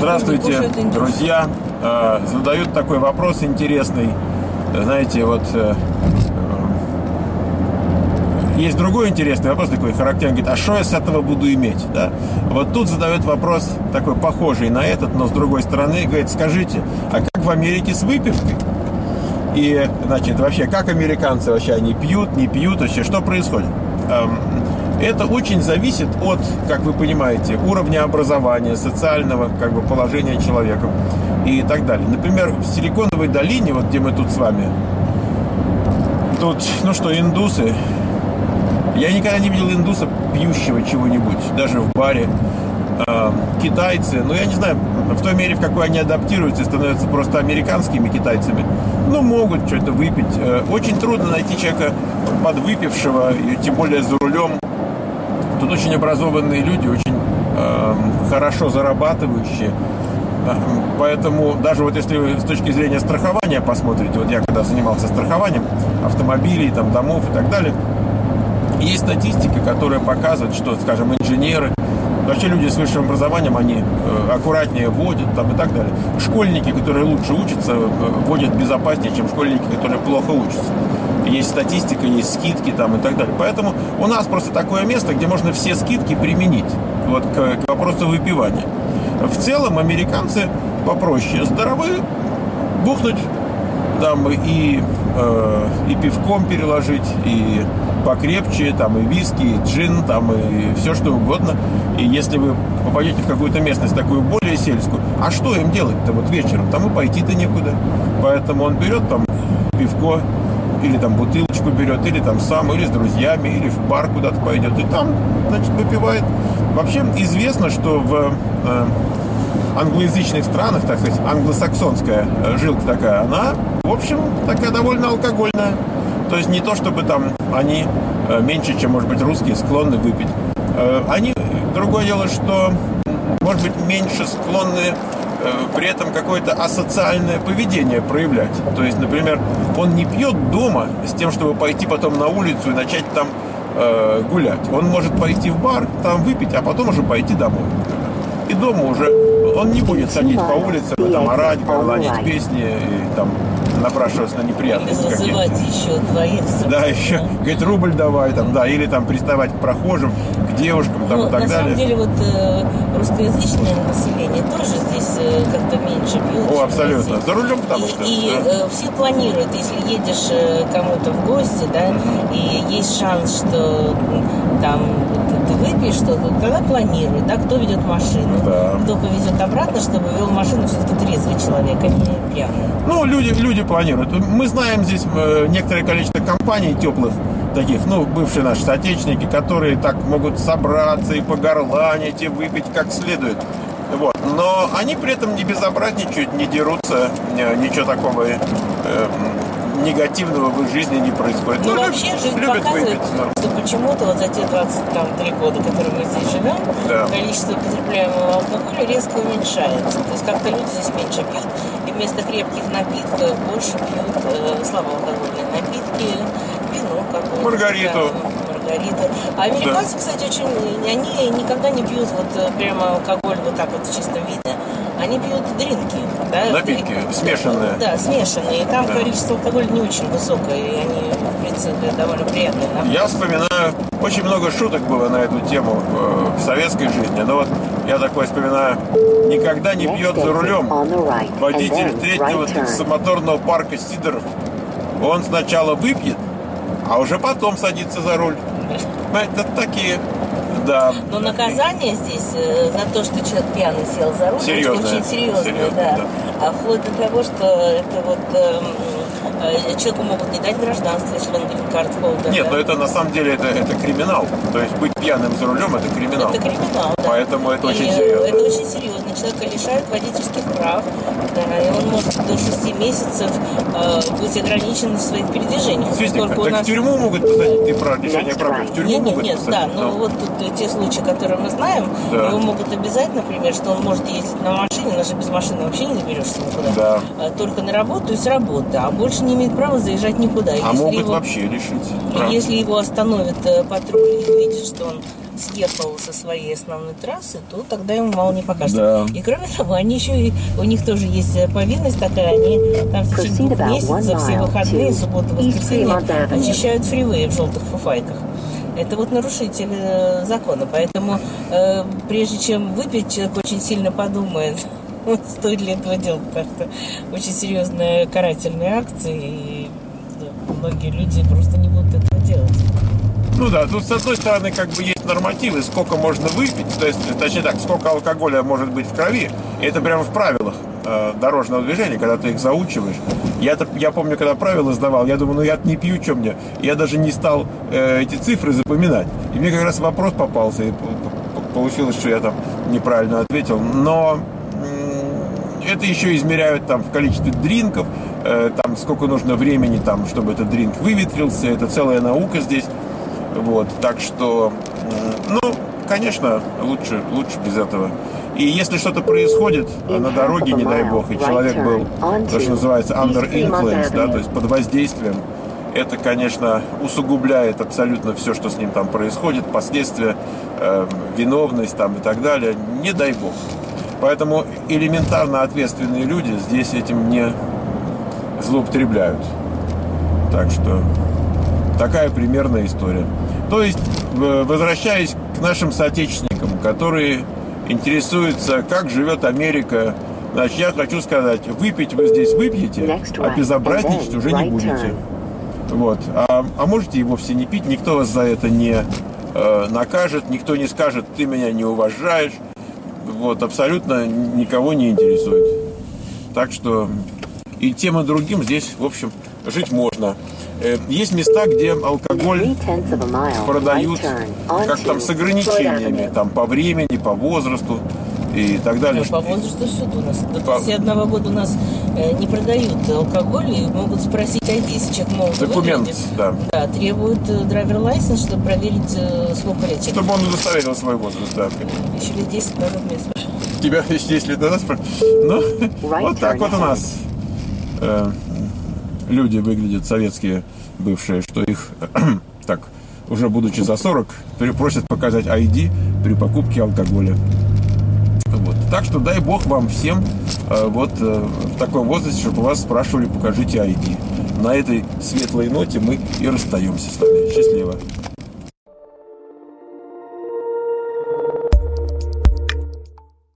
Здравствуйте, друзья. Задают такой вопрос интересный. Знаете, вот есть другой интересный вопрос, такой характерный. Говорит, а что я с этого буду иметь? Да? Вот тут задает вопрос такой похожий на этот, но с другой стороны. Говорит, скажите, а как в Америке с выпивкой? И, значит, вообще, как американцы вообще, они пьют, не пьют, вообще, что происходит? Это очень зависит от, как вы понимаете, уровня образования, социального как бы положения человека и так далее. Например, в Силиконовой долине, вот где мы тут с вами, тут, ну что, индусы. Я никогда не видел индуса, пьющего чего-нибудь, даже в баре. Китайцы, ну я не знаю, в той мере, в какой они адаптируются и становятся просто американскими китайцами, ну могут что-то выпить. Очень трудно найти человека подвыпившего, и тем более за рулем. Тут очень образованные люди, очень хорошо зарабатывающие. Поэтому даже вот если вы с точки зрения страхования посмотрите, вот я когда занимался страхованием автомобилей, там, домов и так далее, есть статистика, которая показывает, что, скажем, инженеры, вообще люди с высшим образованием, они аккуратнее водят там, и так далее. Школьники, которые лучше учатся, водят безопаснее, чем школьники, которые плохо учатся. Есть статистика, есть скидки там, и так далее. Поэтому у нас просто такое место, где можно все скидки применить вот, к вопросу выпивания. В целом американцы попроще. Здоровы бухнуть там и пивком переложить, и покрепче, там и виски, и джин, там и все что угодно. И если вы попадете в какую-то местность такую более сельскую, а что им делать-то вот вечером? Там и пойти-то некуда. Поэтому он берет там пивко, или там бутылочку берет, или там сам, или с друзьями, или в бар куда-то пойдет, и там, значит, выпивает. Вообще известно, что в англоязычных странах, так сказать, англосаксонская жилка такая, она, в общем, такая довольно алкогольная. То есть не то, чтобы там они меньше, чем, может быть, русские, склонны выпить. Они, другое дело, что, может быть, меньше склонны при этом какое-то асоциальное поведение проявлять. То есть, например, он не пьет дома с тем, чтобы пойти потом на улицу и начать там гулять. Он может пойти в бар, там выпить, а потом уже пойти домой. И дома уже он не будет ходить по улице, там орать, горланить песни и там напрашиваться на неприятности какие-то. Зазывать еще двоих. Да, еще, говорит, рубль давай, там, да, или там приставать к прохожим, к девушкам, там, и так далее. На самом деле, вот русскоязычное население тоже здесь как-то меньше пьет. О, абсолютно. За рулем, потому что. И все планируют, если едешь кому-то в гости, да, и есть шанс, что там ты выпьешь что-то, тогда планируй, да, кто ведет машину, да, кто повезет обратно, чтобы вел машину все-таки трезвый человек, а не пьяный. Ну, люди планируют. Мы знаем здесь некоторое количество компаний теплых, таких, ну, бывшие наши соотечественники, которые так могут собраться и погорланить, и выпить как следует. Вот. Но они при этом не безобразничают, не дерутся, ничего такого негативного в их жизни не происходит. Ну, вообще жизнь показывает, что почему-то вот за те 23 года, которые мы здесь живем, да, количество употребляемого алкоголя резко уменьшается. То есть как-то люди здесь меньше пьют, и вместо крепких напитков больше пьют слабоалкогольные напитки, вино какое-то. Маргариту. А американцы, да, кстати, очень, они никогда не пьют вот прямо алкоголь вот так вот в чистом виде. Они пьют дринки, да? Напитки, смешанные. Да, смешанные. И там, да, количество алкоголя не очень высокое, и они, в принципе, довольно приятные. Я вспоминаю, очень много шуток было на эту тему в советской жизни. Но вот я такое вспоминаю, никогда не пьет за рулем водитель третьего таксомоторного парка Сидоров. Он сначала выпьет, а уже потом садится за руль. Это такие, да. Но наказание здесь за то, что человек пьяный сел за руль, очень серьезное, да. А вплоть до того, что это вот человеку могут не дать гражданство, если он грин-карт холдер. Нет, да? Но это на самом деле это криминал. То есть быть пьяным за рулем — это криминал. Это криминал, да. Поэтому это очень серьезно. Это очень серьезно. Человека лишают водительских прав, да, и он может до 6 месяцев быть ограничен в своих передвижениях. Так в тюрьму могут посадить, ты про лишение прав, в тюрьму могут посадить. Да, но вот тут те случаи, которые мы знаем, да, его могут обязать, например, что он может ездить на машине, но же без машины вообще не доберешься никуда. Да. Только на работу и с работы, а больше не имеет права заезжать никуда. А могут вообще лишить прав. Если его остановит патруль и увидит, что он съехал со своей основной трассы, то тогда ему мало не покажется. Да. И кроме того, они еще у них тоже есть повинность такая, они там в течение 2 месяцев, все выходные, субботу, воскресенье очищают фривей в желтых фуфайках. Это вот нарушитель закона, поэтому прежде чем выпить, человек очень сильно подумает, стоит ли этого делать, потому что очень серьезная карательная акция, и многие люди просто не будут этого делать. Ну да, тут с одной стороны как бы есть нормативы, сколько можно выпить, то есть, точнее так, сколько алкоголя может быть в крови, и это прямо в правилах дорожного движения, когда ты их заучиваешь. Я помню, когда правила сдавал, я думаю, ну я не пью, что мне? Я даже не стал эти цифры запоминать. И мне как раз вопрос попался, и получилось, что я там неправильно ответил. Но это еще измеряют там в количестве дринков, там сколько нужно времени, там, чтобы этот дринк выветрился. Это целая наука здесь. Вот, так что, ну, конечно, лучше без этого. И если что-то происходит на дороге, не дай бог, и человек был, то, что называется under influence, да, то есть под воздействием, это, конечно, усугубляет абсолютно все, что с ним там происходит, последствия, виновность там и так далее, не дай бог. Поэтому элементарно ответственные люди здесь этим не злоупотребляют. Так что такая примерная история. То есть, возвращаясь к нашим соотечественникам, которые интересуются, как живет Америка, значит, я хочу сказать, выпить вы здесь выпьете, а безобразничать уже не будете. Вот. А можете и вовсе не пить, никто вас за это не накажет, никто не скажет, ты меня не уважаешь. Вот, абсолютно никого не интересует. Так что и тем и другим здесь, в общем, жить можно. Есть места, где алкоголь продают как там с ограничениями, там по времени, по возрасту и так далее. По возрасту всюду у нас. До 21 года у нас не продают алкоголь и могут спросить ID, если человек молодой. Документ, выглядит. да. Да, требуют драйвер-лайсенс, чтобы проверить, сколько лет человек. Чтобы он удостоверил свой возраст, да. Еще лет 10 назад меня спрашивали. Тебя еще 10 лет назад спрашивали? Ну, вот так вот у нас люди выглядят, советские бывшие, что их, так, уже будучи за 40, просят показать ID при покупке алкоголя. Вот. Так что дай бог вам всем вот в таком возрасте, чтобы вас спрашивали, покажите ID. На этой светлой ноте мы и расстаемся с вами. Счастливо.